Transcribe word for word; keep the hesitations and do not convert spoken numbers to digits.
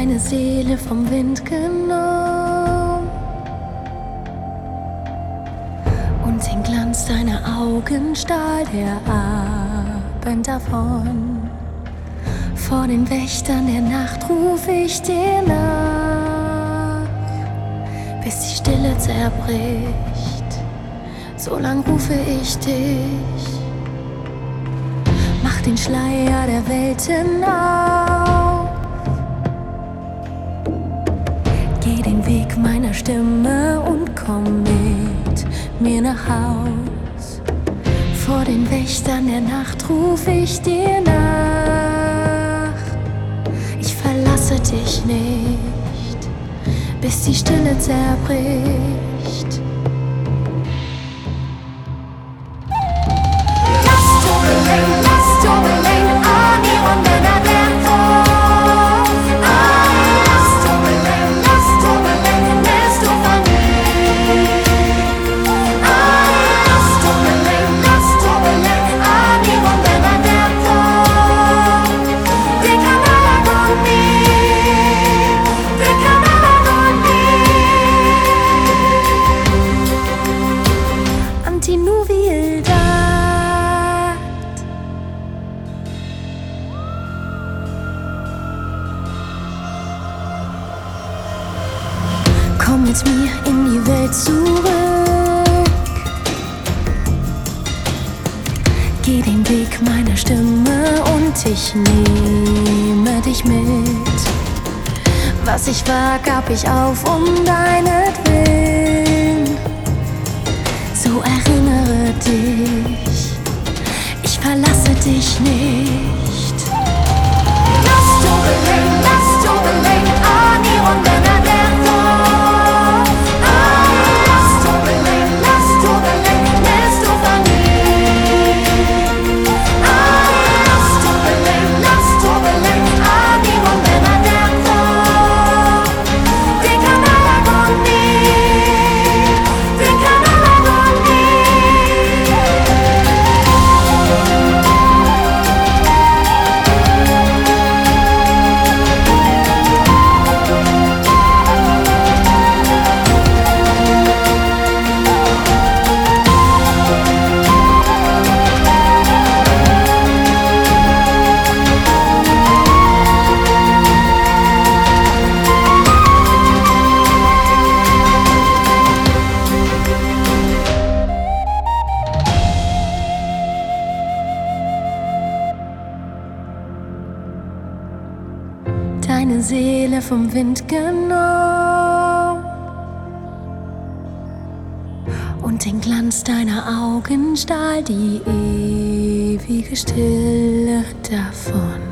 deine Seele vom Wind genommen und den Glanz deiner Augen stahl der Abend davon. Vor den Wächtern der Nacht ruf ich dir nach, bis die Stille zerbricht, so lang rufe ich dich. Mach den Schleier der Welten auf, geh den Weg meiner Stimme und komm mit mir nach Haus. Vor den Wächtern der Nacht ruf ich dir nach, ich verlasse dich nicht, bis die Stille zerbricht. Komm mit mir in die Welt zurück, geh den Weg meiner Stimme und ich nehme dich mit. Was ich war, gab ich auf um deinetwillen. So erinnere dich, ich verlasse dich nicht. Lass Dobeling, lass Dobeling, Ani und Männer der Welt. Lass Dobeling, lass Dobeling, lässt du verliehen. Lass Dobeling, lass Dobeling, Ani und Männer der Welt. Die kann Aragon nie, die kann Aragon Deine Seele vom Wind genommen und den Glanz deiner Augen stahl die ewige Stille davon.